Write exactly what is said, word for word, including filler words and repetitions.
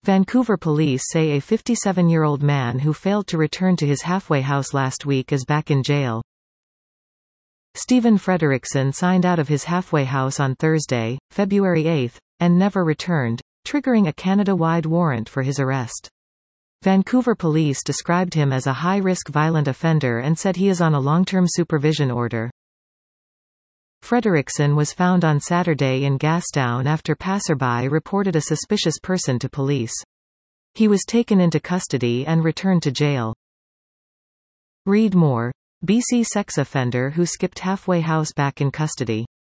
Vancouver police say a fifty-seven-year-old man who failed to return to his halfway house last week is back in jail. Stephen Frederickson signed out of his halfway house on Thursday, February eighth, and never returned, triggering a Canada-wide warrant for his arrest. Vancouver police described him as a high-risk violent offender and said he is on a long-term supervision order. Frederickson was found on Saturday in Gastown after passerby reported a suspicious person to police. He was taken into custody and returned to jail. Read more. B C sex offender who skipped halfway house back in custody.